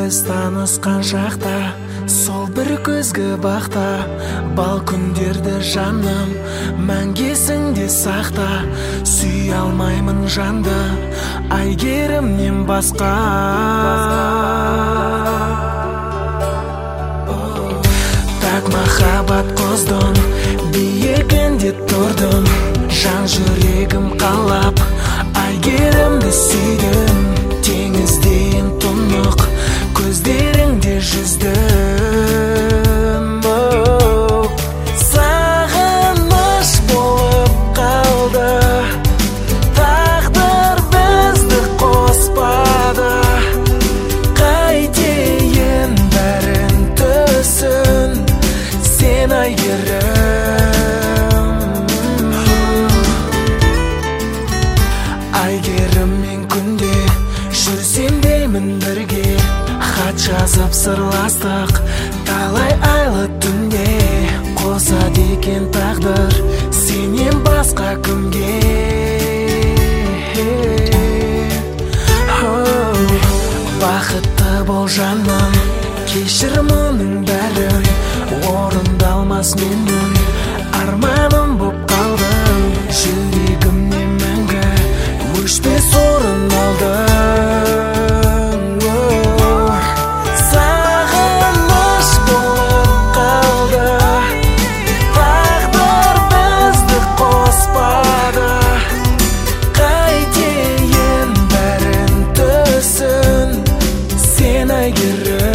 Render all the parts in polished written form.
біз танысқан шақта, сол бір көзгі бақта, бал күндерді жаным мәңгі есіңде сақта. Сүй алмаймын жанды Әйгерімнен басқа. Так махаббат қоздың биігінде тұрдым, жан жүрегім қалап Әйгерімді сүйдім. Теңіздейін тұнық көздеріңде жүздім. Сағыныш болып қалды, тағдыр бізді қоспады. Қайтейін бәрін түсін, сен Әйгерім. Әйгеріммен күнде жүрсем деймін бірге, хат жазып сырластық талай айлы түнде. Қосады екен тағдыр сенен басқа кімге. Бақытты бол жаным, кешір мұның бәрін, орындалмас менің арманым боп қалдың. Жүрегімнен мәңгі өшпес орын алдың. Сағыныш болып қалды, тағдыр бізді қоспады. Қайтейін бәрін түсін, сен Әйгерім.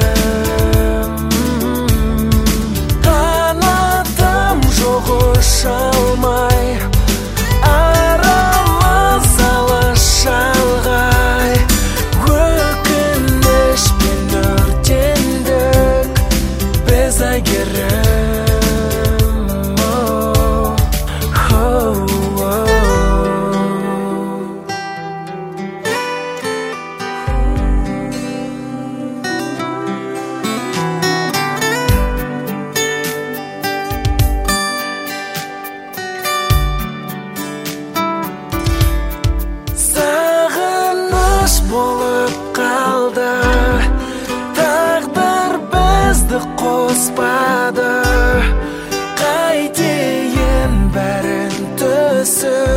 Қанатым жоқ ұша алмай, арамыз алыс шалғай. Өкініш пен өртендік біз Әйгерім. Сағыныш болып қалды, тағдыр бізді қоспады. Қайтейін бәрін түсін,